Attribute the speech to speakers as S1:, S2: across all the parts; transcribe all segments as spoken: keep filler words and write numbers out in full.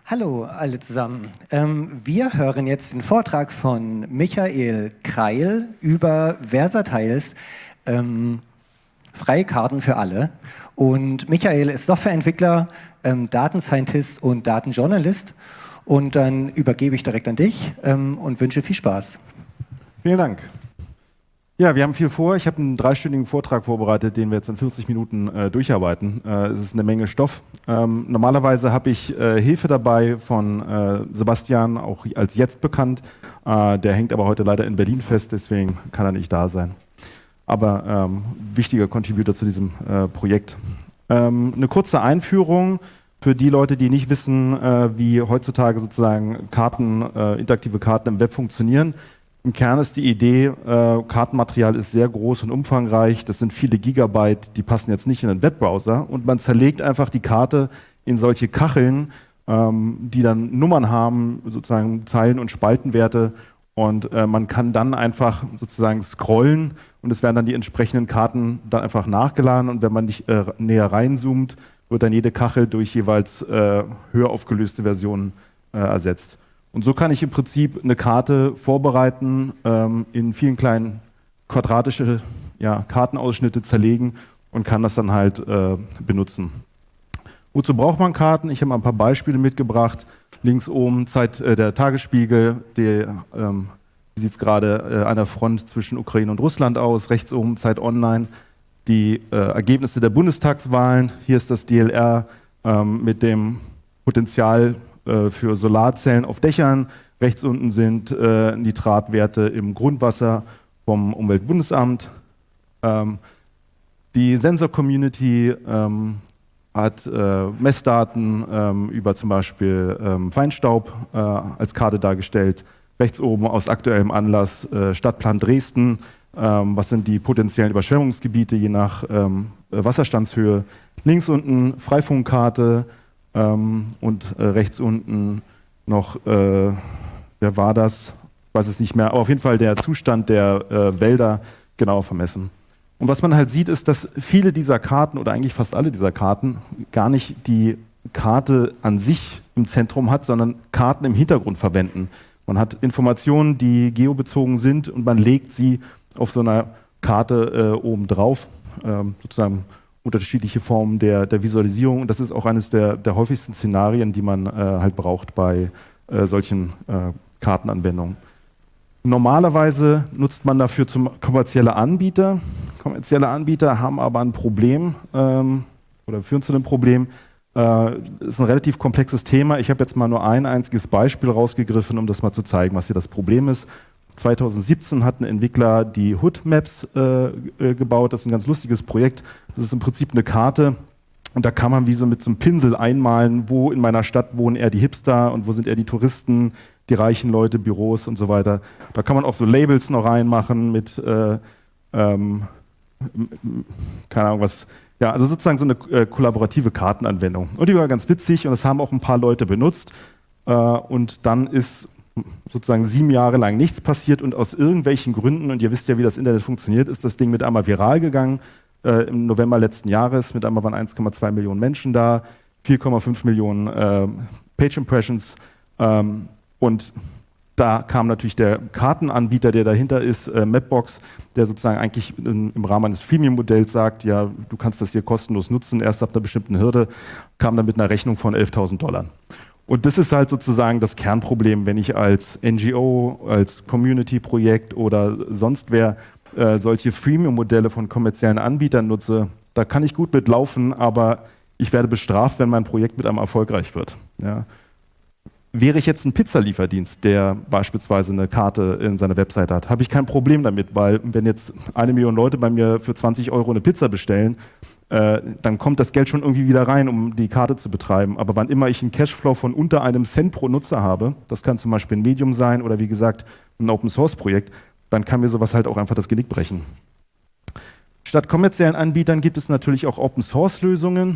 S1: Hallo alle zusammen. Ähm, wir hören jetzt den Vortrag von Michael Kreil über Versatiles, ähm, freie Karten für alle. Und Michael ist Softwareentwickler, ähm, Datenscientist und Datenjournalist. Und dann übergebe ich direkt an dich ähm, und wünsche viel Spaß.
S2: Vielen Dank. Ja, wir haben viel vor. Ich habe einen dreistündigen Vortrag vorbereitet, den wir jetzt in vierzig Minuten äh, durcharbeiten. Äh, es ist eine Menge Stoff. Ähm, normalerweise habe ich äh, Hilfe dabei von äh, Sebastian, auch als jetzt bekannt. Äh, der hängt aber heute leider in Berlin fest, deswegen kann er nicht da sein. Aber ähm, wichtiger Contributor zu diesem äh, Projekt. Ähm, eine kurze Einführung für die Leute, die nicht wissen, äh, wie heutzutage sozusagen Karten, äh, interaktive Karten im Web funktionieren. Im Kern ist die Idee, äh, Kartenmaterial ist sehr groß und umfangreich, das sind viele Gigabyte, die passen jetzt nicht in einen Webbrowser und man zerlegt einfach die Karte in solche Kacheln, ähm, die dann Nummern haben, sozusagen Zeilen- und Spaltenwerte und äh, man kann dann einfach sozusagen scrollen und es werden dann die entsprechenden Karten dann einfach nachgeladen und wenn man nicht äh, näher reinzoomt, wird dann jede Kachel durch jeweils äh, höher aufgelöste Versionen äh, ersetzt. Und so kann ich im Prinzip eine Karte vorbereiten, ähm, in vielen kleinen quadratische ja, Kartenausschnitte zerlegen und kann das dann halt äh, benutzen. Wozu braucht man Karten? Ich habe mal ein paar Beispiele mitgebracht. Links oben Zeit, äh, der Tagesspiegel, der, ähm, wie sieht es gerade äh, an der Front zwischen Ukraine und Russland aus. Rechts oben Zeit Online, die äh, Ergebnisse der Bundestagswahlen. Hier ist das D L R ähm, mit dem Potenzial für Solarzellen auf Dächern. Rechts unten sind äh, Nitratwerte im Grundwasser vom Umweltbundesamt. Ähm, die Sensor-Community ähm, hat äh, Messdaten ähm, über zum Beispiel ähm, Feinstaub äh, als Karte dargestellt. Rechts oben aus aktuellem Anlass äh, Stadtplan Dresden. Ähm, was sind die potenziellen Überschwemmungsgebiete je nach ähm, Wasserstandshöhe? Links unten Freifunkkarte. Ähm, und äh, rechts unten noch, äh, wer war das? Ich weiß es nicht mehr, aber auf jeden Fall der Zustand der äh, Wälder genauer vermessen. Und was man halt sieht, ist, dass viele dieser Karten oder eigentlich fast alle dieser Karten gar nicht die Karte an sich im Zentrum hat, sondern Karten im Hintergrund verwenden. Man hat Informationen, die geobezogen sind und man legt sie auf so einer Karte äh, oben drauf, ähm, sozusagen unterschiedliche Formen der, der Visualisierung. Und das ist auch eines der, der häufigsten Szenarien, die man äh, halt braucht bei äh, solchen äh, Kartenanwendungen. Normalerweise nutzt man dafür zum kommerzielle Anbieter. Kommerzielle Anbieter haben aber ein Problem ähm, oder führen zu einem Problem. Das äh, ist ein relativ komplexes Thema. Ich habe jetzt mal nur ein einziges Beispiel rausgegriffen, um das mal zu zeigen, was hier das Problem ist. zweitausendsiebzehn hat ein Entwickler die Hood Maps äh, gebaut. Das ist ein ganz lustiges Projekt. Das ist im Prinzip eine Karte und da kann man wie so mit so einem Pinsel einmalen, wo in meiner Stadt wohnen eher die Hipster und wo sind eher die Touristen, die reichen Leute, Büros und so weiter. Da kann man auch so Labels noch reinmachen mit, äh, ähm, keine Ahnung was, ja, also sozusagen so eine äh, kollaborative Kartenanwendung. Und die war ganz witzig und das haben auch ein paar Leute benutzt äh, und dann ist sozusagen sieben Jahre lang nichts passiert und aus irgendwelchen Gründen, und ihr wisst ja, wie das Internet funktioniert, ist das Ding mit einmal viral gegangen. Äh, Im November letzten Jahres, mit einmal waren eins Komma zwei Millionen Menschen da, vier Komma fünf Millionen äh, Page Impressions ähm, und da kam natürlich der Kartenanbieter, der dahinter ist, äh, Mapbox, der sozusagen eigentlich in, im Rahmen eines Freemium-Modells sagt, ja, du kannst das hier kostenlos nutzen, erst ab einer bestimmten Hürde, kam dann mit einer Rechnung von elftausend Dollar. Und das ist halt sozusagen das Kernproblem, wenn ich als N G O, als Community-Projekt oder sonst wer äh, solche Freemium-Modelle von kommerziellen Anbietern nutze. Da kann ich gut mitlaufen, aber ich werde bestraft, wenn mein Projekt mit einem erfolgreich wird. Ja. Wäre ich jetzt ein Pizzalieferdienst, der beispielsweise eine Karte in seiner Webseite hat, habe ich kein Problem damit, weil wenn jetzt eine Million Leute bei mir für zwanzig Euro eine Pizza bestellen, Äh, dann kommt das Geld schon irgendwie wieder rein, um die Karte zu betreiben. Aber wann immer ich einen Cashflow von unter einem Cent pro Nutzer habe, das kann zum Beispiel ein Medium sein oder wie gesagt ein Open-Source-Projekt, dann kann mir sowas halt auch einfach das Genick brechen. Statt kommerziellen Anbietern gibt es natürlich auch Open-Source-Lösungen.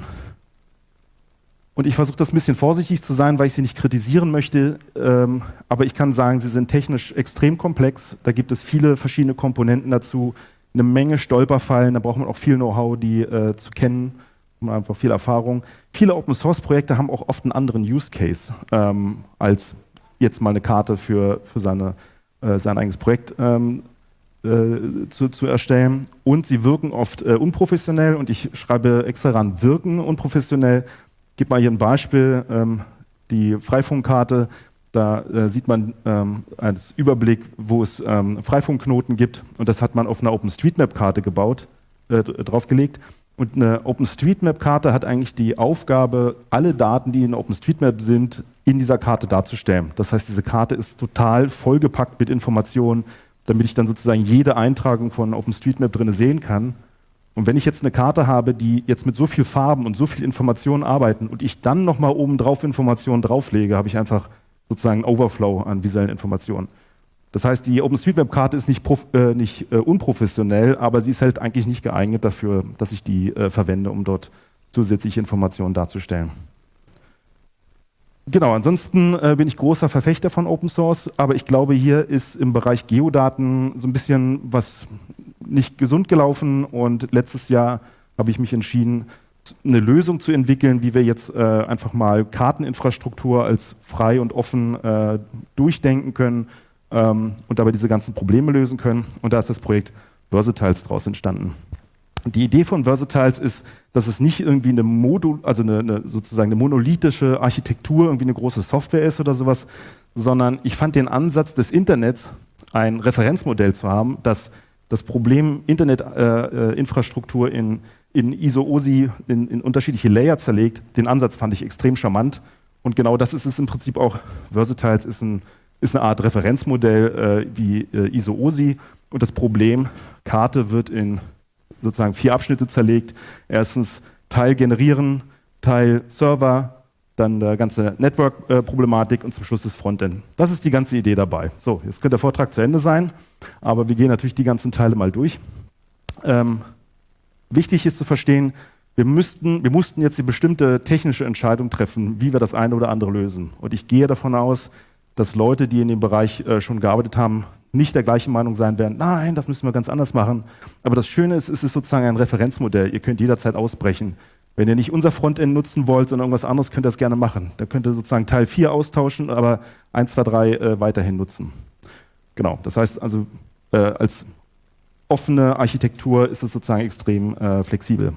S2: Und ich versuche das ein bisschen vorsichtig zu sein, weil ich sie nicht kritisieren möchte. Ähm, aber ich kann sagen, sie sind technisch extrem komplex. Da gibt es viele verschiedene Komponenten dazu. Eine Menge Stolperfallen, da braucht man auch viel Know-how, die äh, zu kennen. haben einfach viel Erfahrung. Viele Open-Source-Projekte haben auch oft einen anderen Use-Case, ähm, als jetzt mal eine Karte für, für seine, äh, sein eigenes Projekt ähm, äh, zu, zu erstellen. Und sie wirken oft äh, unprofessionell und ich schreibe extra ran, wirken unprofessionell. Ich gebe mal hier ein Beispiel, ähm, die Freifunkkarte. Da äh, sieht man ähm, als Überblick, wo es ähm, Freifunkknoten gibt und das hat man auf einer OpenStreetMap-Karte gebaut, äh, draufgelegt. Und eine OpenStreetMap-Karte hat eigentlich die Aufgabe, alle Daten, die in OpenStreetMap sind, in dieser Karte darzustellen. Das heißt, diese Karte ist total vollgepackt mit Informationen, damit ich dann sozusagen jede Eintragung von OpenStreetMap drin sehen kann. Und wenn ich jetzt eine Karte habe, die jetzt mit so viel Farben und so viel Informationen arbeiten und ich dann nochmal oben drauf Informationen drauflege, habe ich einfach sozusagen Overflow an visuellen Informationen. Das heißt, die OpenStreetMap-Karte ist nicht, prof, äh, nicht äh, unprofessionell, aber sie ist halt eigentlich nicht geeignet dafür, dass ich die äh, verwende, um dort zusätzliche Informationen darzustellen. Genau, ansonsten äh, bin ich großer Verfechter von Open Source, aber ich glaube, hier ist im Bereich Geodaten so ein bisschen was nicht gesund gelaufen und letztes Jahr habe ich mich entschieden, eine Lösung zu entwickeln, wie wir jetzt äh, einfach mal Karteninfrastruktur als frei und offen äh, durchdenken können ähm, und dabei diese ganzen Probleme lösen können. Und da ist das Projekt Versatiles daraus entstanden. Die Idee von Versatiles ist, dass es nicht irgendwie eine Modul, also eine, eine sozusagen eine monolithische Architektur, irgendwie eine große Software ist oder sowas, sondern ich fand den Ansatz des Internets, ein Referenzmodell zu haben, das das Problem Internetinfrastruktur äh, in in I S O-O S I, in, in unterschiedliche Layer zerlegt. Den Ansatz fand ich extrem charmant. Und genau das ist es im Prinzip auch. Versatiles ist, ein, ist eine Art Referenzmodell äh, wie äh, I S O-O S I. Und das Problem, Karte wird in sozusagen vier Abschnitte zerlegt. Erstens Teil generieren, Teil Server, dann der ganze Network-Problematik und zum Schluss das Frontend. Das ist die ganze Idee dabei. So, jetzt könnte der Vortrag zu Ende sein, aber wir gehen natürlich die ganzen Teile mal durch. Ähm, Wichtig ist zu verstehen, wir, müssten, wir mussten jetzt die bestimmte technische Entscheidung treffen, wie wir das eine oder andere lösen. Und ich gehe davon aus, dass Leute, die in dem Bereich äh, schon gearbeitet haben, nicht der gleichen Meinung sein werden, nein, das müssen wir ganz anders machen. Aber das Schöne ist, es ist sozusagen ein Referenzmodell. Ihr könnt jederzeit ausbrechen. Wenn ihr nicht unser Frontend nutzen wollt, sondern irgendwas anderes, könnt ihr das gerne machen. Da könnt ihr sozusagen Teil vier austauschen, aber eins, zwei, drei äh, weiterhin nutzen. Genau, das heißt also äh, als offene Architektur ist es sozusagen extrem äh, flexibel.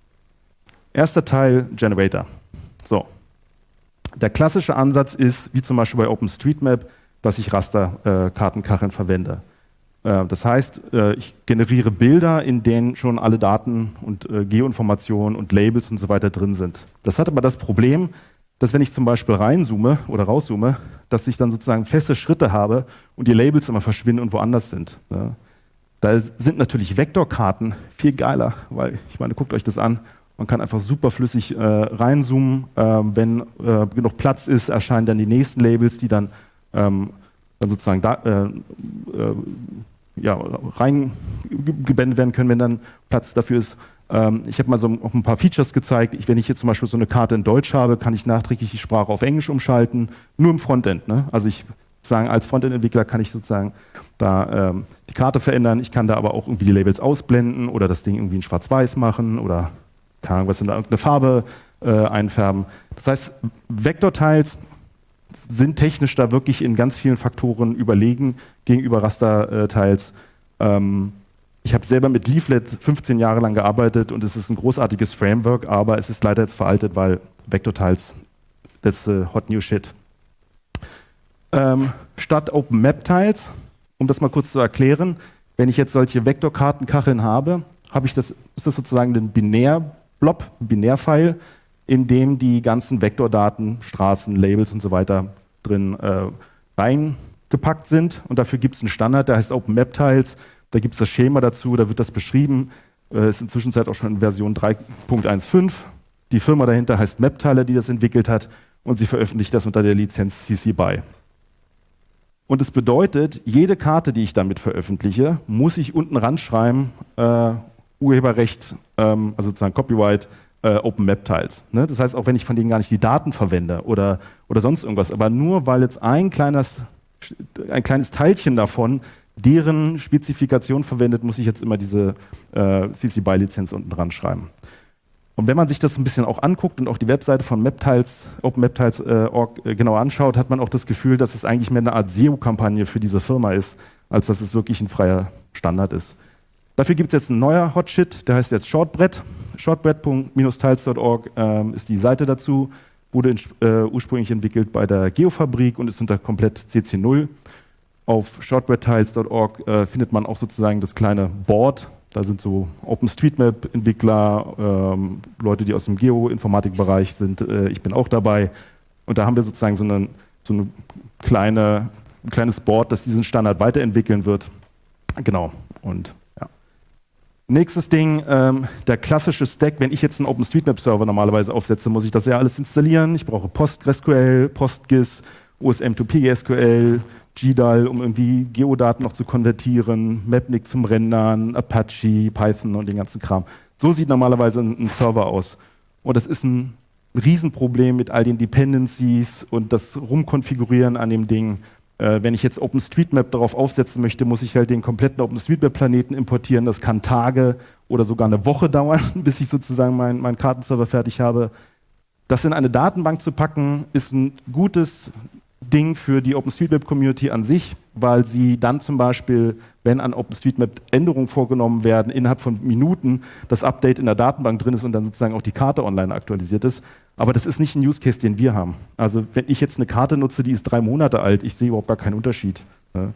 S2: Erster Teil, Generator. So. Der klassische Ansatz ist, wie zum Beispiel bei OpenStreetMap, dass ich Rasterkartenkacheln äh, verwende. Äh, das heißt, äh, ich generiere Bilder, in denen schon alle Daten und äh, Geoinformationen und Labels und so weiter drin sind. Das hat aber das Problem, dass wenn ich zum Beispiel reinzoome oder rauszoome, dass ich dann sozusagen feste Schritte habe und die Labels immer verschwinden und woanders sind. Ja. Da sind natürlich Vektorkarten viel geiler, weil, ich meine, guckt euch das an, man kann einfach super flüssig äh, reinzoomen. Äh, wenn äh, genug Platz ist, erscheinen dann die nächsten Labels, die dann, ähm, dann sozusagen da, äh, äh, ja, reingeblendet werden können, wenn dann Platz dafür ist. Ähm, ich habe mal so auch ein paar Features gezeigt. Ich, wenn ich jetzt zum Beispiel so eine Karte in Deutsch habe, kann ich nachträglich die Sprache auf Englisch umschalten, nur im Frontend. Ne? Also ich sagen, als Frontend-Entwickler kann ich sozusagen da ähm, die Karte verändern. Ich kann da aber auch irgendwie die Labels ausblenden oder das Ding irgendwie in Schwarz-Weiß machen oder keine Ahnung, was in irgendeine Farbe äh, einfärben. Das heißt, Vektortiles sind technisch da wirklich in ganz vielen Faktoren überlegen gegenüber Rastertiles. Ähm, ich habe selber mit Leaflet fünfzehn Jahre lang gearbeitet und es ist ein großartiges Framework, aber es ist leider jetzt veraltet, weil Vektortiles, that's the hot new shit. Ähm, statt OpenMapTiles, um das mal kurz zu erklären, wenn ich jetzt solche Vektorkartenkacheln habe, habe ich das, ist das sozusagen ein Binärblob, ein Binärfile, in dem die ganzen Vektordaten, Straßen, Labels und so weiter drin äh, reingepackt sind. Und dafür gibt es einen Standard, der heißt OpenMapTiles. Da gibt es das Schema dazu, da wird das beschrieben. Äh, ist inzwischen auch schon in Version drei Punkt fünfzehn. Die Firma dahinter heißt Maptiler, die das entwickelt hat. Und sie veröffentlicht das unter der Lizenz C C B Y. Und das bedeutet, jede Karte, die ich damit veröffentliche, muss ich unten ranschreiben, äh, Urheberrecht, ähm, also sozusagen Copyright, äh, OpenMapTiles. Ne? Das heißt, auch wenn ich von denen gar nicht die Daten verwende oder, oder sonst irgendwas, aber nur weil jetzt ein kleines, ein kleines Teilchen davon deren Spezifikation verwendet, muss ich jetzt immer diese äh, C C B Y-Lizenz unten dran schreiben. Und wenn man sich das ein bisschen auch anguckt und auch die Webseite von Maptiles, OpenMaptiles Punkt org äh, genau anschaut, hat man auch das Gefühl, dass es eigentlich mehr eine Art S E O-Kampagne für diese Firma ist, als dass es wirklich ein freier Standard ist. Dafür gibt es jetzt ein neuer Hotshit, der heißt jetzt Shortbread. Shortbread Punkt tiles Punkt org ähm, ist die Seite dazu, wurde in, äh, ursprünglich entwickelt bei der Geofabrik und ist unter komplett C C null. Auf shortbread tiles Punkt org äh, findet man auch sozusagen das kleine Board. Da sind so OpenStreetMap-Entwickler, ähm, Leute, die aus dem Geoinformatikbereich sind. Äh, ich bin auch dabei. Und da haben wir sozusagen so, eine, so eine kleine, ein kleines Board, das diesen Standard weiterentwickeln wird. Genau. Und ja. Nächstes Ding, ähm, der klassische Stack. Wenn ich jetzt einen OpenStreetMap-Server normalerweise aufsetze, muss ich das ja alles installieren. Ich brauche PostgreSQL, PostGIS, O S M zwei P S Q L, G D A L, um irgendwie Geodaten noch zu konvertieren, Mapnik zum Rendern, Apache, Python und den ganzen Kram. So sieht normalerweise ein, ein Server aus. Und das ist ein Riesenproblem mit all den Dependencies und das Rumkonfigurieren an dem Ding. Äh, wenn ich jetzt OpenStreetMap darauf aufsetzen möchte, muss ich halt den kompletten OpenStreetMap-Planeten importieren. Das kann Tage oder sogar eine Woche dauern, bis ich sozusagen meinen mein Kartenserver fertig habe. Das in eine Datenbank zu packen, ist ein gutes Ding für die OpenStreetMap-Community an sich, weil sie dann zum Beispiel, wenn an OpenStreetMap Änderungen vorgenommen werden, innerhalb von Minuten das Update in der Datenbank drin ist und dann sozusagen auch die Karte online aktualisiert ist. Aber das ist nicht ein Use Case, den wir haben. Also wenn ich jetzt eine Karte nutze, die ist drei Monate alt, ich sehe überhaupt gar keinen Unterschied. Und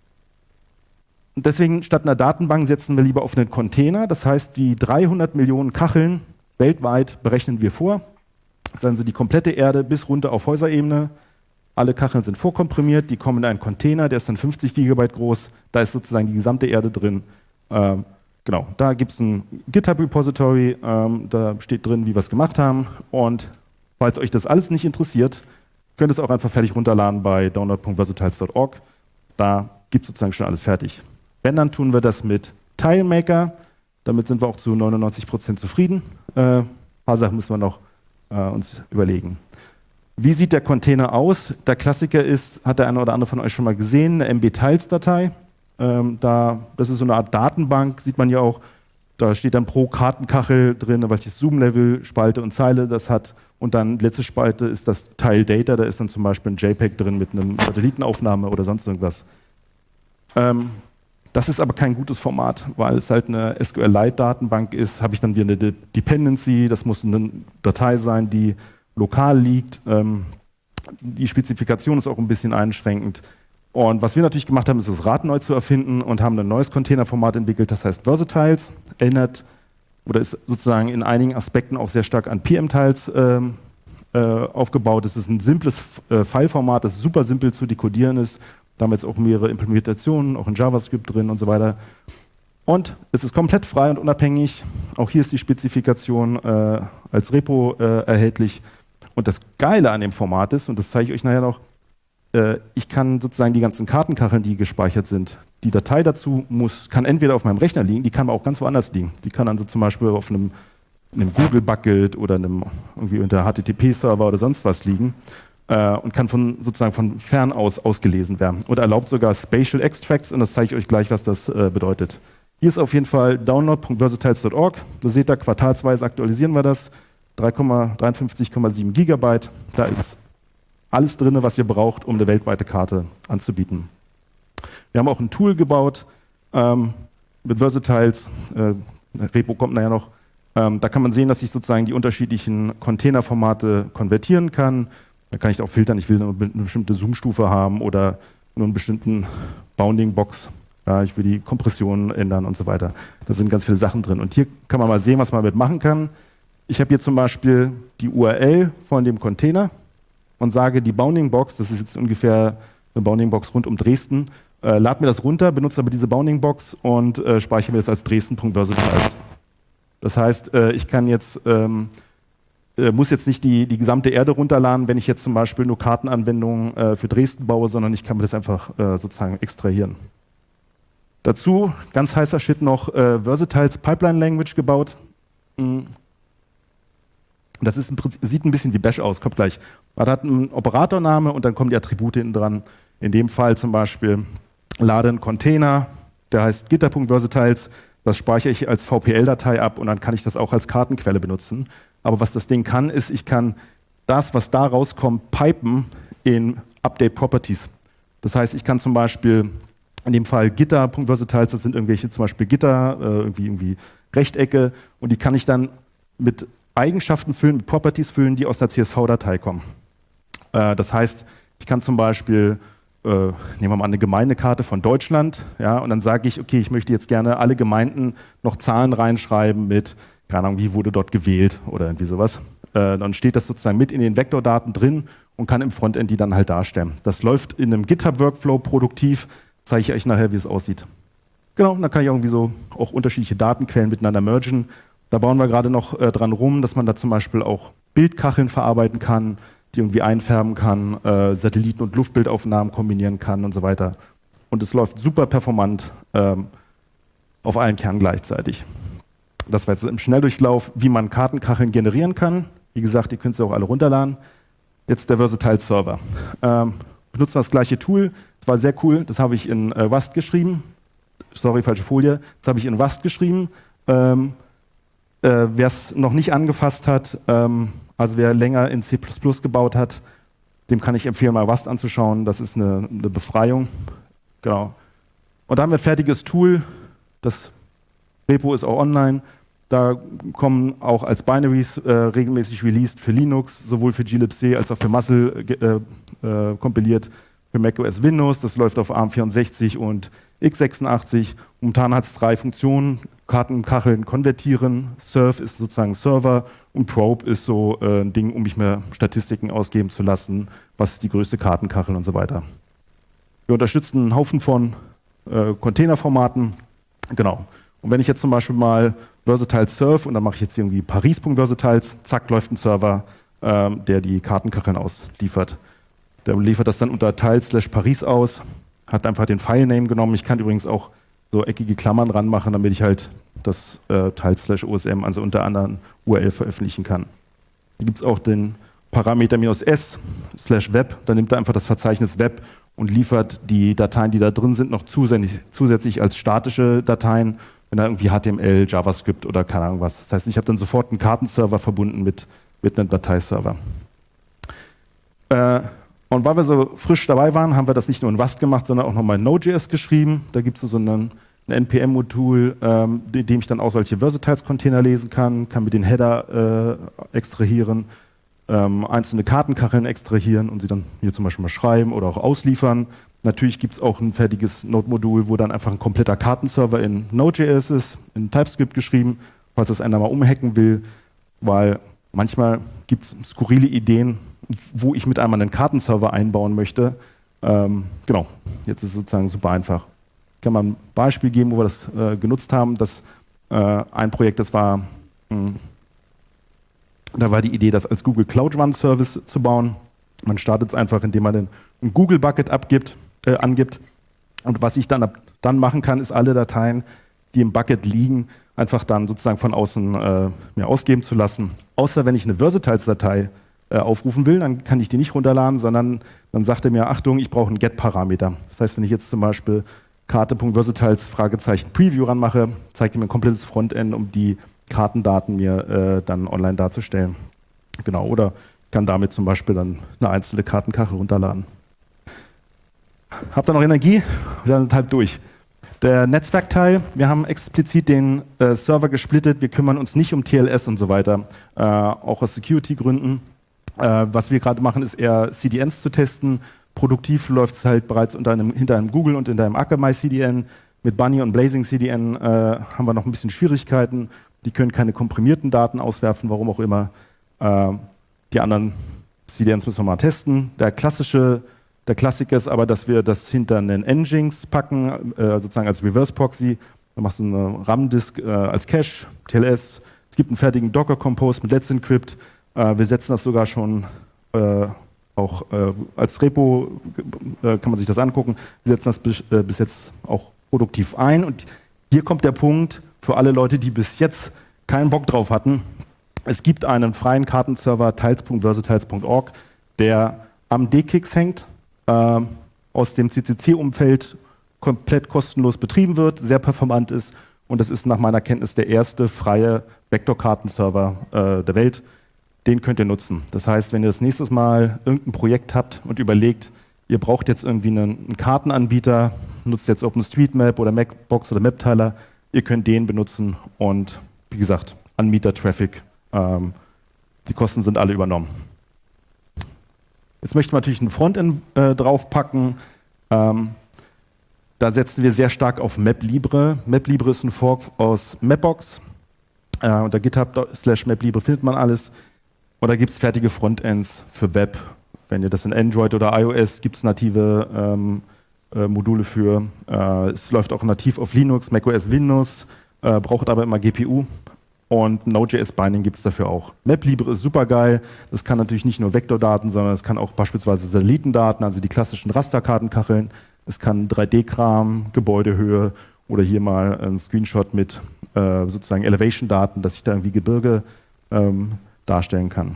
S2: deswegen statt einer Datenbank setzen wir lieber auf einen Container. Das heißt, die dreihundert Millionen Kacheln weltweit berechnen wir vor. Das ist also die komplette Erde bis runter auf Häuserebene. Alle Kacheln sind vorkomprimiert, die kommen in einen Container, der ist dann fünfzig Gigabyte groß, da ist sozusagen die gesamte Erde drin. Ähm, genau, da gibt es ein GitHub-Repository, ähm, da steht drin, wie wir es gemacht haben. Und falls euch das alles nicht interessiert, könnt ihr es auch einfach fertig runterladen bei download Punkt versatiles Punkt org. Da gibt es sozusagen schon alles fertig. Wenn, dann tun wir das mit TileMaker, damit sind wir auch zu neunundneunzig Prozent zufrieden. Äh, ein paar Sachen müssen wir noch äh, uns überlegen. Wie sieht der Container aus? Der Klassiker ist, hat der eine oder andere von euch schon mal gesehen, eine M B-Tiles-Datei. Ähm, da, das ist so eine Art Datenbank, sieht man ja auch. Da steht dann pro Kartenkachel drin, welches Zoom-Level, Spalte und Zeile das hat. Und dann letzte Spalte ist das Tile-Data, da ist dann zum Beispiel ein JPEG drin mit einer Satellitenaufnahme oder sonst irgendwas. Ähm, das ist aber kein gutes Format, weil es halt eine S Q L-Lite-Datenbank ist. Habe ich dann wieder eine De- Dependency, das muss eine Datei sein, die lokal liegt. Ähm, die Spezifikation ist auch ein bisschen einschränkend. Und was wir natürlich gemacht haben, ist das Rad neu zu erfinden und haben ein neues Containerformat entwickelt, das heißt Versatiles, erinnert oder ist sozusagen in einigen Aspekten auch sehr stark an P M-Tiles ähm, äh, aufgebaut. Es ist ein simples äh, Fileformat, das super simpel zu dekodieren ist. Da haben wir jetzt auch mehrere Implementationen, auch in JavaScript drin und so weiter. Und es ist komplett frei und unabhängig. Auch hier ist die Spezifikation äh, als Repo äh, erhältlich. Und das Geile an dem Format ist, und das zeige ich euch nachher noch, äh, ich kann sozusagen die ganzen Kartenkacheln, die gespeichert sind, die Datei dazu muss, kann entweder auf meinem Rechner liegen, die kann aber auch ganz woanders liegen. Die kann also zum Beispiel auf einem, einem Google Bucket oder einem irgendwie unter H T T P-Server oder sonst was liegen äh, und kann von, sozusagen von fern aus ausgelesen werden. Und erlaubt sogar Spatial Extracts, und das zeige ich euch gleich, was das äh, bedeutet. Hier ist auf jeden Fall download Punkt versatiles Punkt org. Da seht ihr, quartalsweise aktualisieren wir das. dreiundfünfzig Komma sieben Gigabyte. Da ist alles drin, was ihr braucht, um eine weltweite Karte anzubieten. Wir haben auch ein Tool gebaut ähm, mit Versatiles. Äh, Repo kommt nachher noch. Ähm, da kann man sehen, dass ich sozusagen die unterschiedlichen Containerformate konvertieren kann. Da kann ich auch filtern, ich will nur eine bestimmte Zoom-Stufe haben oder nur einen bestimmten Bounding-Box. Ja, ich will die Kompression ändern und so weiter. Da sind ganz viele Sachen drin. Und hier kann man mal sehen, was man damit machen kann. Ich habe hier zum Beispiel die U R L von dem Container und sage, die Bounding Box, das ist jetzt ungefähr eine Bounding Box rund um Dresden, äh, lad mir das runter, benutze aber diese Bounding Box und äh, speichere mir das als Dresden Punkt versatiles. Das heißt, äh, ich kann jetzt, ähm, äh, muss jetzt nicht die, die gesamte Erde runterladen, wenn ich jetzt zum Beispiel nur Kartenanwendungen äh, für Dresden baue, sondern ich kann mir das einfach äh, sozusagen extrahieren. Dazu, ganz heißer Shit noch, äh, Versatiles Pipeline Language gebaut. Mhm. Das ist im Prinzip, sieht ein bisschen wie Bash aus, kommt gleich. Man hat einen Operatorname und dann kommen die Attribute hinten dran. In dem Fall zum Beispiel lade einen Container, der heißt gitter Punkt versatiles. Das speichere ich als V P L-Datei ab und dann kann ich das auch als Kartenquelle benutzen. Aber was das Ding kann, ist, ich kann das, was da rauskommt, pipen in Update Properties. Das heißt, ich kann zum Beispiel in dem Fall Gitter.versatiles, das sind irgendwelche zum Beispiel Gitter, äh, irgendwie, irgendwie Rechtecke, und die kann ich dann mit Eigenschaften füllen, mit Properties füllen, die aus der C S V-Datei kommen. Äh, das heißt, ich kann zum Beispiel, äh, nehmen wir mal eine Gemeindekarte von Deutschland, ja, und dann sage ich, okay, ich möchte jetzt gerne alle Gemeinden noch Zahlen reinschreiben mit, keine Ahnung, wie wurde dort gewählt oder irgendwie sowas. Äh, dann steht das sozusagen mit in den Vektordaten drin und kann im Frontend die dann halt darstellen. Das läuft in einem GitHub-Workflow produktiv, zeige ich euch nachher, wie es aussieht. Genau, dann kann ich irgendwie so auch unterschiedliche Datenquellen miteinander mergen. Da bauen wir gerade noch äh, dran rum, dass man da zum Beispiel auch Bildkacheln verarbeiten kann, die irgendwie einfärben kann, äh, Satelliten- und Luftbildaufnahmen kombinieren kann und so weiter. Und es läuft super performant ähm, auf allen Kernen gleichzeitig. Das war jetzt im Schnelldurchlauf, wie man Kartenkacheln generieren kann. Wie gesagt, ihr könnt sie auch alle runterladen. Jetzt der Versatile Server. Ähm, benutzen wir das gleiche Tool. Das war sehr cool. Das habe ich in äh, Rust geschrieben. Sorry, falsche Folie. Das habe ich in Rust geschrieben. Ähm, äh, wer es noch nicht angefasst hat, ähm, also wer länger in C plus plus gebaut hat, dem kann ich empfehlen, mal Rust anzuschauen. Das ist eine, eine Befreiung. Genau. Und da haben wir ein fertiges Tool. Das Repo ist auch online. Da kommen auch als Binaries äh, regelmäßig released für Linux, sowohl für glibc als auch für Muscle äh, äh, kompiliert, für macOS Windows. Das läuft auf ARM vierundsechzig und x sechsundachtzig. Momentan hat es drei Funktionen: Kartenkacheln konvertieren, Surf ist sozusagen Server und Probe ist so äh, ein Ding, um mich mehr Statistiken ausgeben zu lassen, was ist die größte Kartenkachel und so weiter. Wir unterstützen einen Haufen von äh, Containerformaten. Genau. Und wenn ich jetzt zum Beispiel mal Versatile Surf und dann mache ich jetzt irgendwie Paris.versatiles, zack, läuft ein Server, ähm, der die Kartenkacheln ausliefert. Der liefert das dann unter Tile slash Paris aus, hat einfach den Filename genommen. Ich kann übrigens auch so eckige Klammern ranmachen, damit ich halt das äh, Tile slash O S M, also unter anderem U R L veröffentlichen kann. Hier gibt es auch den Parameter -s slash web, da nimmt er einfach das Verzeichnis Web und liefert die Dateien, die da drin sind, noch zusätzlich, zusätzlich als statische Dateien, wenn da irgendwie H T M L, JavaScript oder keine Ahnung was. Das heißt, ich habe dann sofort einen Kartenserver verbunden mit, mit einem Dateiserver. Äh, und weil wir so frisch dabei waren, haben wir das nicht nur in Rust gemacht, sondern auch nochmal in Node.js geschrieben. Da gibt es so einen, ein N P M-Modul, ähm, in dem ich dann auch solche Versatiles-Container lesen kann, kann mit den Header äh, extrahieren, ähm, einzelne Kartenkacheln extrahieren und sie dann hier zum Beispiel mal schreiben oder auch ausliefern. Natürlich gibt es auch ein fertiges Node-Modul, wo dann einfach ein kompletter Kartenserver in Node.js ist, in TypeScript geschrieben, falls das einer mal umhacken will, weil manchmal gibt es skurrile Ideen, wo ich mit einmal einen Kartenserver einbauen möchte. Ähm, genau, jetzt ist es sozusagen super einfach. Ich kann mal ein Beispiel geben, wo wir das äh, genutzt haben. Das, äh, ein Projekt, das war, mh, da war die Idee, das als Google Cloud Run Service zu bauen. Man startet es einfach, indem man ein Google Bucket abgibt, äh, angibt. Und was ich dann, ab, dann machen kann, ist alle Dateien, die im Bucket liegen, einfach dann sozusagen von außen äh, mir ausgeben zu lassen. Außer wenn ich eine Versatiles-Datei äh, aufrufen will, dann kann ich die nicht runterladen, sondern dann sagt er mir, Achtung, ich brauche einen Get-Parameter. Das heißt, wenn ich jetzt zum Beispiel Karte.versatiles Fragezeichen Preview ranmache, zeigt er mir ein komplettes Frontend, um die Kartendaten mir äh, dann online darzustellen. Genau, oder kann damit zum Beispiel dann eine einzelne Kartenkachel runterladen. Habt ihr noch Energie? Wir sind halb durch. Der Netzwerkteil, wir haben explizit den äh, Server gesplittet, wir kümmern uns nicht um T L S und so weiter, äh, auch aus Security-Gründen. Äh, was wir gerade machen, ist eher C D Ns zu testen. Produktiv läuft es halt bereits unter einem, hinter einem Google und hinter einem Akamai C D N. Mit Bunny und Blazing C D N äh, haben wir noch ein bisschen Schwierigkeiten. Die können keine komprimierten Daten auswerfen, warum auch immer. Äh, die anderen C D Ns müssen wir mal testen. Der klassische Der Klassiker ist aber, dass wir das hinter einen Nginx packen, äh, sozusagen als Reverse Proxy. Da machst du eine RAM-Disk äh, als Cache, T L S. Es gibt einen fertigen Docker-Compose mit Let's Encrypt. Äh, wir setzen das sogar schon äh, auch äh, als Repo, äh, kann man sich das angucken. Wir setzen das bis, äh, bis jetzt auch produktiv ein. Und hier kommt der Punkt für alle Leute, die bis jetzt keinen Bock drauf hatten. Es gibt einen freien Kartenserver, tiles.versatiles punkt org, der am D K I X hängt, äh, aus dem C C C-Umfeld komplett kostenlos betrieben wird, sehr performant ist und das ist nach meiner Kenntnis der erste freie Vektorkartenserver äh, der Welt. Den könnt ihr nutzen. Das heißt, wenn ihr das nächste Mal irgendein Projekt habt und überlegt, ihr braucht jetzt irgendwie einen, einen Kartenanbieter, nutzt jetzt OpenStreetMap oder Mapbox oder Maptiler, ihr könnt den benutzen und wie gesagt, Anbieter-Traffic, ähm, die Kosten sind alle übernommen. Jetzt möchten wir natürlich ein Frontend äh, draufpacken. Ähm, da setzen wir sehr stark auf MapLibre. MapLibre ist ein Fork aus Mapbox. Äh, unter GitHub slash MapLibre findet man alles. Und da gibt es fertige Frontends für Web. Wenn ihr das in Android oder iOS, gibt es native ähm, äh, Module für. Äh, es läuft auch nativ auf Linux, macOS, Windows, äh, braucht aber immer G P U. Und Node.js-Binding gibt es dafür auch. MapLibre ist super geil. Das kann natürlich nicht nur Vektordaten, sondern es kann auch beispielsweise Satellitendaten, also die klassischen Rasterkartenkacheln. Es kann drei D-Kram, Gebäudehöhe oder hier mal ein Screenshot mit äh, sozusagen Elevation-Daten, dass ich da irgendwie Gebirge ähm, darstellen kann.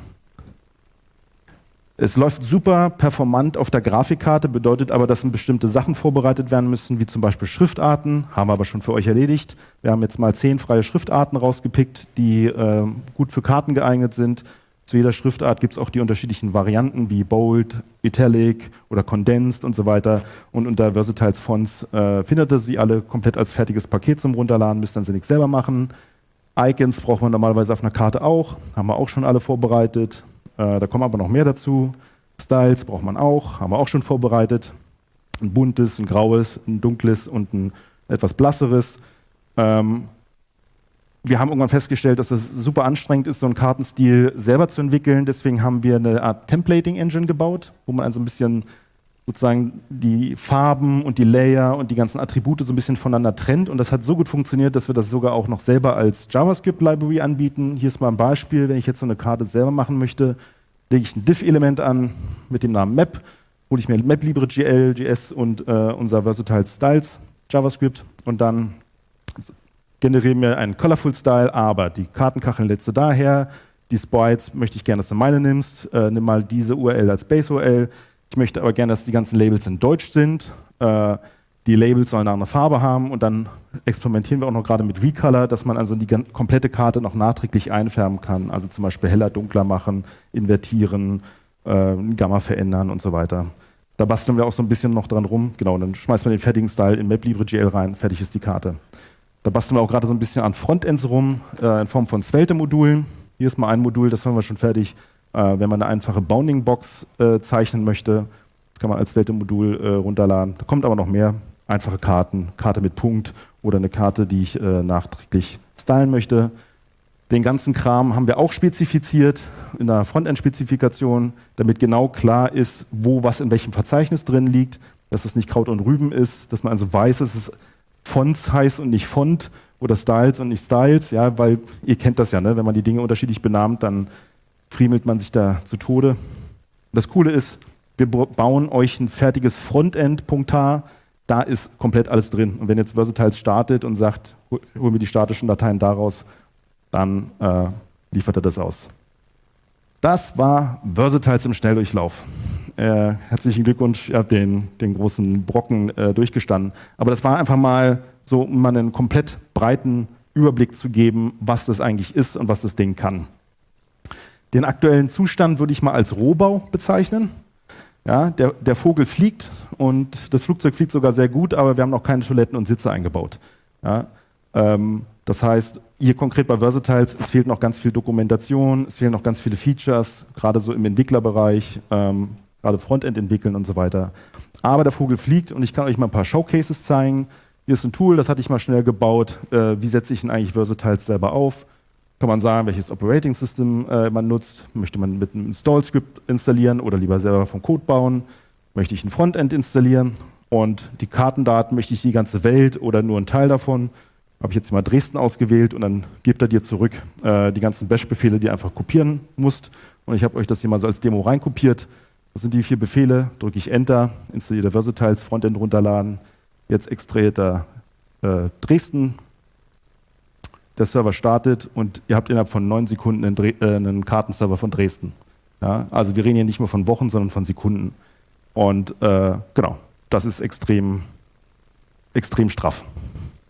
S2: Es läuft super performant auf der Grafikkarte, bedeutet aber, dass bestimmte Sachen vorbereitet werden müssen, wie zum Beispiel Schriftarten, haben wir aber schon für euch erledigt. Wir haben jetzt mal zehn freie Schriftarten rausgepickt, die äh, gut für Karten geeignet sind. Zu jeder Schriftart gibt es auch die unterschiedlichen Varianten wie Bold, Italic oder Condensed und so weiter. Und unter Versatiles Fonts äh, findet ihr sie alle komplett als fertiges Paket zum Runterladen, müsst dann sie nichts selber machen. Icons braucht man normalerweise auf einer Karte auch, haben wir auch schon alle vorbereitet. Äh, da kommen aber noch mehr dazu. Styles braucht man auch, haben wir auch schon vorbereitet. Ein buntes, ein graues, ein dunkles und ein etwas blasseres. Ähm, wir haben irgendwann festgestellt, dass es super anstrengend ist, so einen Kartenstil selber zu entwickeln. Deswegen haben wir eine Art Templating-Engine gebaut, wo man also ein bisschen sozusagen die Farben und die Layer und die ganzen Attribute so ein bisschen voneinander trennt. Und das hat so gut funktioniert, dass wir das sogar auch noch selber als JavaScript-Library anbieten. Hier ist mal ein Beispiel, wenn ich jetzt so eine Karte selber machen möchte, lege ich ein Div-Element an mit dem Namen Map, hole ich mir MapLibre G L, J S und äh, unser Versatile Styles JavaScript und dann generieren wir einen Colorful Style, aber die Kartenkacheln lädst du daher, die Sprites möchte ich gerne, dass du meine nimmst, äh, nimm mal diese U R L als Base-U R L. Ich möchte aber gerne, dass die ganzen Labels in Deutsch sind. Äh, die Labels sollen eine Farbe haben und dann experimentieren wir auch noch gerade mit Recolor, dass man also die komplette Karte noch nachträglich einfärben kann. Also zum Beispiel heller, dunkler machen, invertieren, äh, Gamma verändern und so weiter. Da basteln wir auch so ein bisschen noch dran rum. Genau, dann schmeißen wir den fertigen Style in MapLibre G L rein, fertig ist die Karte. Da basteln wir auch gerade so ein bisschen an Frontends rum, äh, in Form von Svelte-Modulen. Hier ist mal ein Modul, das haben wir schon fertig. Äh, wenn man eine einfache Bounding-Box äh, zeichnen möchte, das kann man als Svelte-Modul äh, runterladen. Da kommt aber noch mehr. Einfache Karten, Karte mit Punkt oder eine Karte, die ich äh, nachträglich stylen möchte. Den ganzen Kram haben wir auch spezifiziert in der Frontend-Spezifikation, damit genau klar ist, wo was in welchem Verzeichnis drin liegt, dass es nicht Kraut und Rüben ist, dass man also weiß, dass es Fonts heißt und nicht Font oder Styles und nicht Styles, ja, weil ihr kennt das ja, ne? Wenn man die Dinge unterschiedlich benannt, dann friemelt man sich da zu Tode. Und das Coole ist, wir bauen euch ein fertiges Frontend.tar, da ist komplett alles drin. Und wenn jetzt Versatiles startet und sagt, holen wir die statischen Dateien daraus, dann äh, liefert er das aus. Das war Versatiles im Schnelldurchlauf. Äh, herzlichen Glückwunsch, ihr habt den, den großen Brocken äh, durchgestanden. Aber das war einfach mal so, um mal einen komplett breiten Überblick zu geben, was das eigentlich ist und was das Ding kann. Den aktuellen Zustand würde ich mal als Rohbau bezeichnen. Ja, der, der Vogel fliegt und das Flugzeug fliegt sogar sehr gut, aber wir haben noch keine Toiletten und Sitze eingebaut. Ja, ähm, das heißt, hier konkret bei Versatiles, es fehlt noch ganz viel Dokumentation, es fehlen noch ganz viele Features, gerade so im Entwicklerbereich, ähm, gerade Frontend entwickeln und so weiter. Aber der Vogel fliegt und ich kann euch mal ein paar Showcases zeigen. Hier ist ein Tool, das hatte ich mal schnell gebaut. Äh, wie setze ich denn eigentlich Versatiles selber auf? Kann man sagen, welches Operating System äh, man nutzt. Möchte man mit einem Install-Script installieren oder lieber selber vom Code bauen? Möchte ich ein Frontend installieren? Und die Kartendaten, möchte ich die ganze Welt oder nur einen Teil davon? Habe ich jetzt mal Dresden ausgewählt und dann gibt er dir zurück äh, die ganzen Bash-Befehle, die ihr einfach kopieren musst. Und ich habe euch das hier mal so als Demo reinkopiert. Das sind die vier Befehle. Drücke ich Enter, installiert er Versatiles, Frontend runterladen. Jetzt extrahiert er äh, Dresden. Der Server startet und ihr habt innerhalb von neun Sekunden einen, Dre äh, einen Kartenserver von Dresden. Ja, also wir reden hier nicht mehr von Wochen, sondern von Sekunden. Und äh, genau, das ist extrem, extrem straff.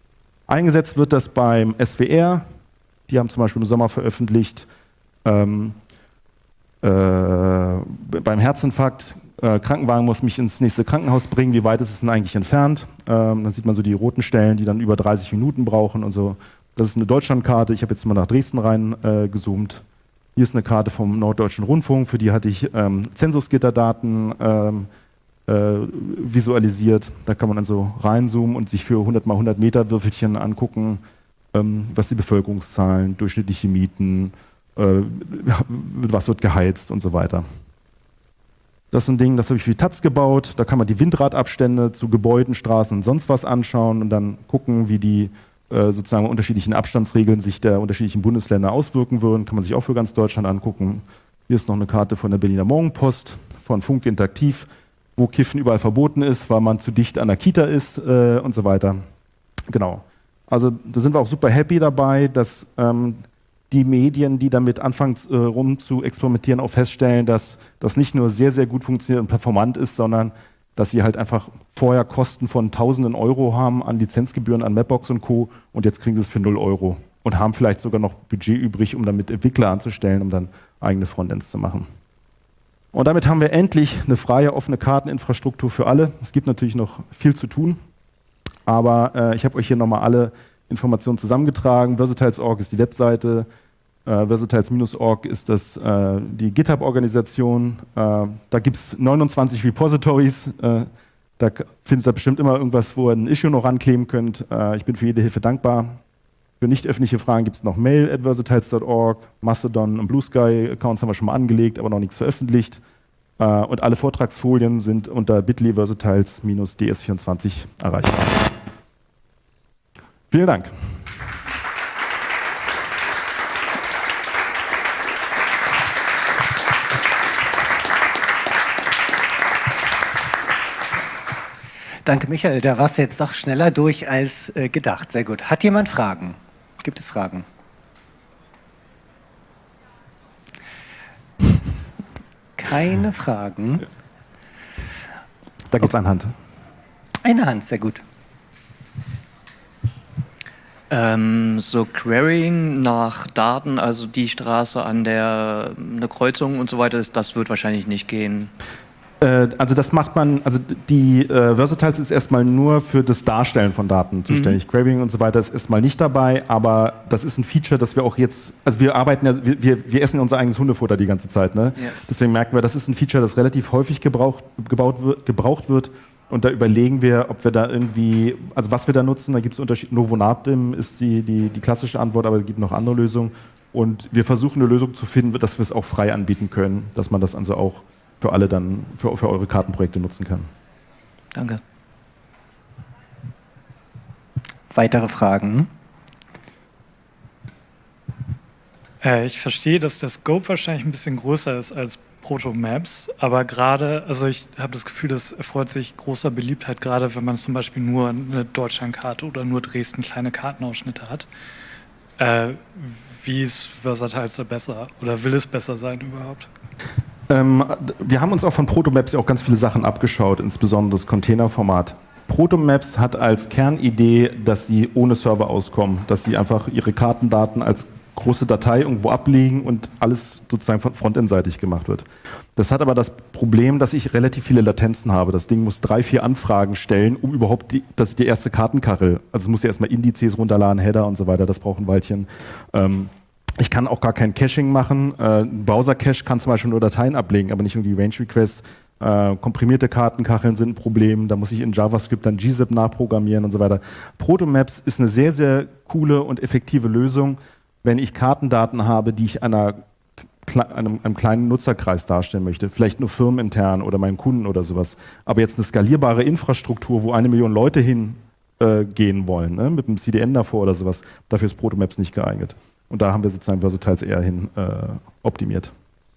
S2: Eingesetzt wird das beim S W R, die haben zum Beispiel im Sommer veröffentlicht, ähm, äh, beim Herzinfarkt, äh, Krankenwagen muss mich ins nächste Krankenhaus bringen, wie weit ist es denn eigentlich entfernt? Ähm, dann sieht man so die roten Stellen, die dann über dreißig Minuten brauchen und so. Das ist eine Deutschlandkarte, ich habe jetzt mal nach Dresden rein äh, gezoomt. Hier ist eine Karte vom Norddeutschen Rundfunk, für die hatte ich ähm, Zensusgitterdaten ähm, äh, visualisiert. Da kann man dann so reinzoomen und sich für hundert mal hundert Meter Würfelchen angucken, ähm, was die Bevölkerungszahlen, durchschnittliche Mieten, äh, was wird geheizt und so weiter. Das ist ein Ding, das habe ich für die Taz gebaut. Da kann man die Windradabstände zu Gebäuden, Straßen und sonst was anschauen und dann gucken, wie die äh, sozusagen unterschiedlichen Abstandsregeln sich der unterschiedlichen Bundesländer auswirken würden. Kann man sich auch für ganz Deutschland angucken. Hier ist noch eine Karte von der Berliner Morgenpost, von Funk Interaktiv, wo Kiffen überall verboten ist, weil man zu dicht an der Kita ist äh, und so weiter. Genau. Also da sind wir auch super happy dabei, dass ähm, die Medien, die damit anfangen äh, rum zu experimentieren, auch feststellen, dass das nicht nur sehr, sehr gut funktioniert und performant ist, sondern dass sie halt einfach vorher Kosten von tausenden Euro haben an Lizenzgebühren, an Mapbox und Co. und jetzt kriegen sie es für null Euro und haben vielleicht sogar noch Budget übrig, um damit Entwickler anzustellen, um dann eigene Frontends zu machen. Und damit haben wir endlich eine freie, offene Karteninfrastruktur für alle. Es gibt natürlich noch viel zu tun, aber äh, ich habe euch hier nochmal alle Informationen zusammengetragen. Versatiles Punkt org ist die Webseite, äh, Versatiles Punkt org ist das, äh, die GitHub-Organisation. Äh, da gibt es neunundzwanzig Repositories. Äh, da findet ihr bestimmt immer irgendwas, wo ihr ein Issue noch rankleben könnt. Äh, ich bin für jede Hilfe dankbar. Für nicht öffentliche Fragen gibt es noch mail at versatiles Punkt org, Mastodon und Blue Sky Accounts haben wir schon mal angelegt, aber noch nichts veröffentlicht. Äh, und alle Vortragsfolien sind unter bit punkt ly versatiles D S vierundzwanzig erreichbar. Vielen Dank.
S1: Danke, Michael. Da warst du jetzt doch schneller durch als äh, gedacht. Sehr gut. Hat jemand Fragen? Gibt es Fragen? Keine Fragen.
S2: Da gibt es eine Hand.
S1: Eine Hand, sehr gut.
S3: Ähm, so Querying nach Daten, also die Straße an der eine Kreuzung und so weiter, das wird wahrscheinlich nicht gehen.
S2: Äh, also das macht man, also die äh, Versatiles ist erstmal nur für das Darstellen von Daten zuständig. Mhm. Querying und so weiter ist erstmal nicht dabei, aber das ist ein Feature, das wir auch jetzt, also wir arbeiten ja, wir, wir essen unser eigenes Hundefutter die ganze Zeit, ne? Ja. Deswegen merken wir, das ist ein Feature, das relativ häufig gebraucht, gebaut wird, gebraucht wird. Und da überlegen wir, ob wir da irgendwie, also was wir da nutzen, da gibt es Unterschiede. Novonatim ist die, die, die klassische Antwort, aber es gibt noch andere Lösungen. Und wir versuchen eine Lösung zu finden, dass wir es auch frei anbieten können, dass man das also auch für alle dann, für, für eure Kartenprojekte nutzen kann.
S3: Danke.
S1: Weitere Fragen?
S4: Äh, ich verstehe, dass der Scope wahrscheinlich ein bisschen größer ist als Proto-Maps, aber gerade, also ich habe das Gefühl, das erfreut sich großer Beliebtheit, gerade wenn man zum Beispiel nur eine Deutschlandkarte oder nur Dresden kleine Kartenausschnitte hat. Äh, wie ist Versatiles besser oder will es besser sein überhaupt?
S2: Ähm, wir haben uns auch von Proto-Maps auch ganz viele Sachen abgeschaut, insbesondere das Containerformat. Proto-Maps hat als Kernidee, dass sie ohne Server auskommen, dass sie einfach ihre Kartendaten als große Datei irgendwo ablegen und alles sozusagen von frontendseitig gemacht wird. Das hat aber das Problem, dass ich relativ viele Latenzen habe. Das Ding muss drei, vier Anfragen stellen, um überhaupt die, das ist die erste Kartenkachel. Also es muss ja erstmal Indizes runterladen, Header und so weiter, das braucht ein Weilchen. Ähm, ich kann auch gar kein Caching machen. Äh, ein Browser-Cache kann zum Beispiel nur Dateien ablegen, aber nicht irgendwie Range-Requests. Äh, komprimierte Kartenkacheln sind ein Problem, da muss ich in JavaScript dann G zip nachprogrammieren und so weiter. Proto-Maps ist eine sehr, sehr coole und effektive Lösung, wenn ich Kartendaten habe, die ich einer, einem, einem kleinen Nutzerkreis darstellen möchte, vielleicht nur firmenintern oder meinen Kunden oder sowas, aber jetzt eine skalierbare Infrastruktur, wo eine Million Leute hingehen äh, wollen, ne, mit einem C D N davor oder sowas, dafür ist Proto-Maps nicht geeignet. Und da haben wir sozusagen Versatiles eher hin äh, optimiert.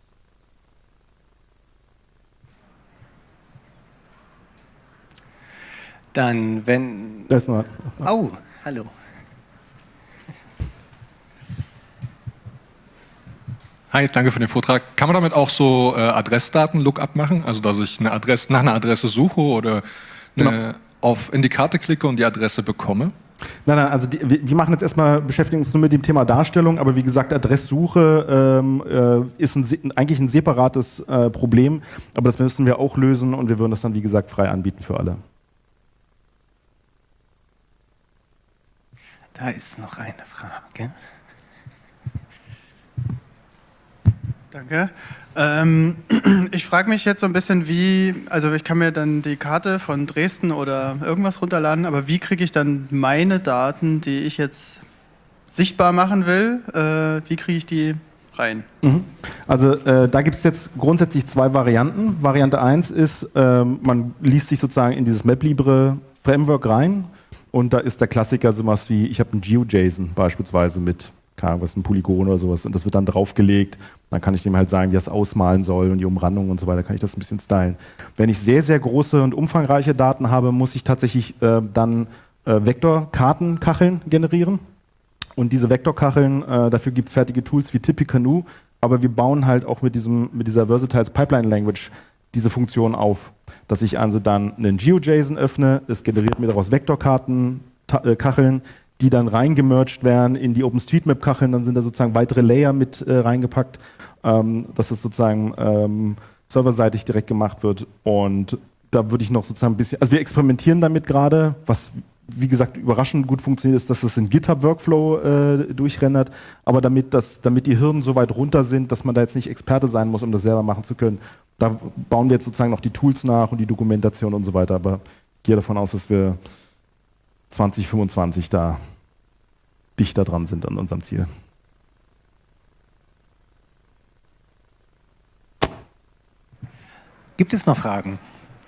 S1: Dann, wenn...
S2: Da ist noch...
S1: Oh, hallo.
S5: Hi, danke für den Vortrag. Kann man damit auch so äh, Adressdaten-Lookup machen? Also, dass ich eine Adresse, nach einer Adresse suche oder eine, genau. auf, in die Karte klicke und die Adresse bekomme?
S2: Nein, nein, also die, wir machen jetzt erstmal, beschäftigen uns nur mit dem Thema Darstellung, aber wie gesagt, Adresssuche ähm, äh, ist ein, eigentlich ein separates äh, Problem, aber das müssen wir auch lösen und wir würden das dann, wie gesagt, frei anbieten für alle.
S1: Da ist noch eine Frage.
S6: Danke. Ähm, ich frage mich jetzt so ein bisschen, wie, also ich kann mir dann die Karte von Dresden oder irgendwas runterladen, aber wie kriege ich dann meine Daten, die ich jetzt sichtbar machen will, äh, wie kriege ich die rein?
S2: Mhm. Also äh, da gibt es jetzt grundsätzlich zwei Varianten. Variante eins ist, äh, man liest sich sozusagen in dieses MapLibre Framework rein und da ist der Klassiker sowas wie, ich habe ein GeoJSON beispielsweise mit, keine Ahnung, was ein Polygon oder sowas und das wird dann draufgelegt. Dann kann ich dem halt sagen, wie er es ausmalen soll und die Umrandung und so weiter, kann ich das ein bisschen stylen. Wenn ich sehr, sehr große und umfangreiche Daten habe, muss ich tatsächlich äh, dann äh, Vektorkartenkacheln generieren. Und diese Vektorkacheln, äh, dafür gibt es fertige Tools wie Tippecanoe, aber wir bauen halt auch mit, diesem, mit dieser Versatiles Pipeline Language diese Funktion auf, dass ich also dann einen GeoJSON öffne, es generiert mir daraus Vektorkartenkacheln, die dann reingemerged werden in die OpenStreetMap-Kacheln, dann sind da sozusagen weitere Layer mit äh, reingepackt, ähm, dass es sozusagen ähm, serverseitig direkt gemacht wird. Und da würde ich noch sozusagen ein bisschen, also wir experimentieren damit gerade, was wie gesagt überraschend gut funktioniert, ist, dass es in GitHub-Workflow äh, durchrendert, aber damit, das, damit die Hürden so weit runter sind, dass man da jetzt nicht Experte sein muss, um das selber machen zu können, da bauen wir jetzt sozusagen noch die Tools nach und die Dokumentation und so weiter, aber ich gehe davon aus, dass wir zwanzig fünfundzwanzig da dichter dran sind an unserem Ziel.
S1: Gibt es noch Fragen?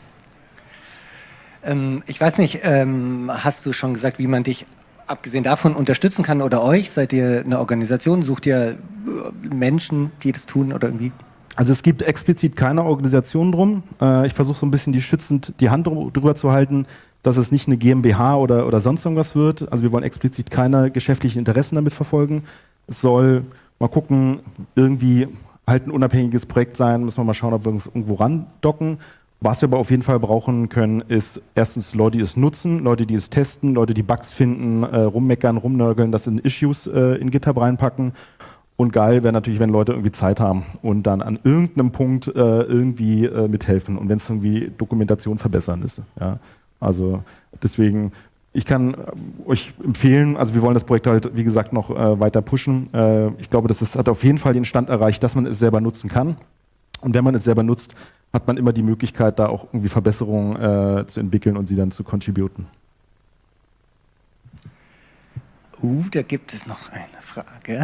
S1: Ähm, ich weiß nicht, ähm, hast du schon gesagt, wie man dich abgesehen davon unterstützen kann oder euch? Seid ihr eine Organisation? Sucht ihr Menschen, die das tun oder irgendwie?
S2: Also es gibt explizit keine Organisation drum. Äh, ich versuche so ein bisschen die schützend die Hand drüber zu halten, dass es nicht eine GmbH oder, oder sonst irgendwas wird. Also wir wollen explizit keine geschäftlichen Interessen damit verfolgen. Es soll, mal gucken, irgendwie halt ein unabhängiges Projekt sein. Müssen wir mal schauen, ob wir uns irgendwo randocken. Was wir aber auf jeden Fall brauchen können, ist erstens Leute, die es nutzen, Leute, die es testen, Leute, die Bugs finden, äh, rummeckern, rumnörgeln, das in Issues äh, in GitHub reinpacken. Und geil wäre natürlich, wenn Leute irgendwie Zeit haben und dann an irgendeinem Punkt äh, irgendwie äh, mithelfen und wenn es irgendwie Dokumentation verbessern ist. Ja. Also deswegen, ich kann euch empfehlen, also wir wollen das Projekt halt, wie gesagt, noch äh, weiter pushen. Äh, ich glaube, das ist, hat auf jeden Fall den Stand erreicht, dass man es selber nutzen kann. Und wenn man es selber nutzt, hat man immer die Möglichkeit, da auch irgendwie Verbesserungen äh, zu entwickeln und sie dann zu contributen.
S1: Uh, da gibt es noch eine Frage.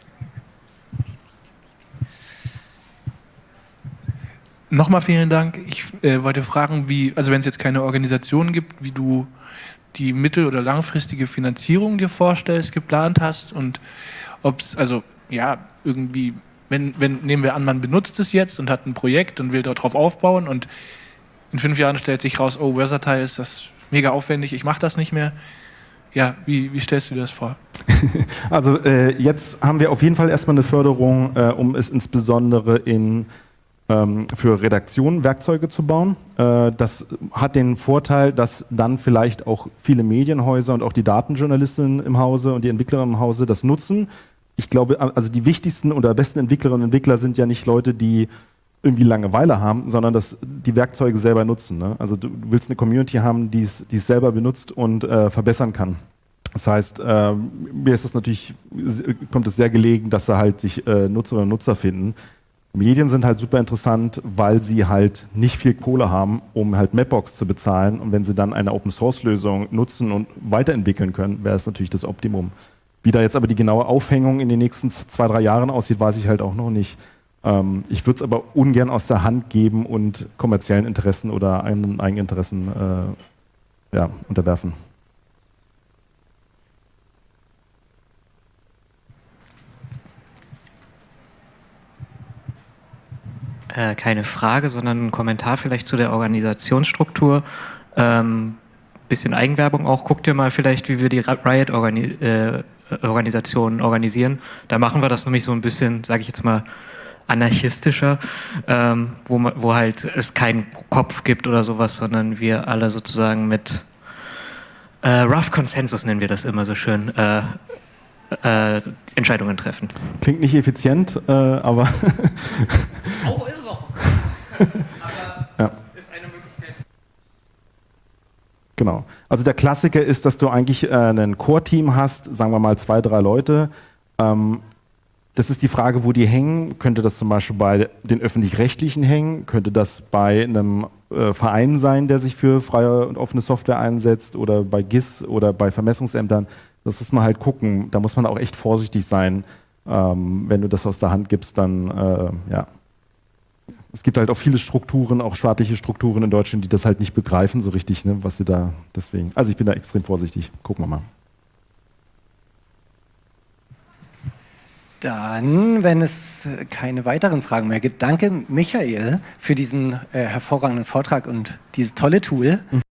S7: Nochmal vielen Dank. Ich äh, wollte fragen, wie, also wenn es jetzt keine Organisation gibt, wie du die mittel- oder langfristige Finanzierung dir vorstellst, geplant hast und ob es, also ja, irgendwie, wenn, wenn, nehmen wir an, man benutzt es jetzt und hat ein Projekt und will darauf aufbauen und in fünf Jahren stellt sich raus, oh, Versatile ist das mega aufwendig, ich mache das nicht mehr. Ja, wie, wie stellst du dir das vor?
S2: Also äh, jetzt haben wir auf jeden Fall erstmal eine Förderung, äh, um es insbesondere in für Redaktionen Werkzeuge zu bauen. Das hat den Vorteil, dass dann vielleicht auch viele Medienhäuser und auch die Datenjournalistinnen im Hause und die Entwicklerinnen im Hause das nutzen. Ich glaube, also die wichtigsten oder besten Entwicklerinnen und Entwickler sind ja nicht Leute, die irgendwie Langeweile haben, sondern dass die Werkzeuge selber nutzen. Ne? Also du willst eine Community haben, die es selber benutzt und äh, verbessern kann. Das heißt, äh, mir ist es natürlich, kommt es sehr gelegen, dass da halt sich äh, Nutzerinnen und Nutzer finden. Medien sind halt super interessant, weil sie halt nicht viel Kohle haben, um halt Mapbox zu bezahlen. Und wenn sie dann eine Open-Source-Lösung nutzen und weiterentwickeln können, wäre es natürlich das Optimum. Wie da jetzt aber die genaue Aufhängung in den nächsten zwei, drei Jahren aussieht, weiß ich halt auch noch nicht. Ähm, ich würde es aber ungern aus der Hand geben und kommerziellen Interessen oder eigenen Eigeninteressen äh, ja, unterwerfen.
S3: Äh, keine Frage, sondern ein Kommentar vielleicht zu der Organisationsstruktur. Ähm, bisschen Eigenwerbung auch. Guckt ihr mal vielleicht, wie wir die Riot-Organisationen äh, organisieren. Da machen wir das nämlich so ein bisschen, sage ich jetzt mal, anarchistischer, ähm, wo, man, wo halt es keinen Kopf gibt oder sowas, sondern wir alle sozusagen mit
S8: äh, Rough Konsensus nennen wir das immer so schön, äh, äh, Entscheidungen treffen.
S2: Klingt nicht effizient, äh, aber
S8: Auch ist es auch. Aber
S2: ja.
S8: ist eine Möglichkeit.
S2: Genau. Also der Klassiker ist, dass du eigentlich äh, ein Core-Team hast, sagen wir mal zwei, drei Leute. Ähm, das ist die Frage, wo die hängen. Könnte das zum Beispiel bei den Öffentlich-Rechtlichen hängen? Könnte das bei einem äh, Verein sein, der sich für freie und offene Software einsetzt? Oder bei G I S oder bei Vermessungsämtern? Das muss man halt gucken. Da muss man auch echt vorsichtig sein. Ähm, wenn du das aus der Hand gibst, dann äh, ja. Es gibt halt auch viele Strukturen, auch staatliche Strukturen in Deutschland, die das halt nicht begreifen so richtig, ne, was sie da deswegen. Also ich bin da extrem vorsichtig. Gucken wir mal.
S1: Dann, wenn es keine weiteren Fragen mehr gibt, danke Michael für diesen äh, hervorragenden Vortrag und dieses tolle Tool.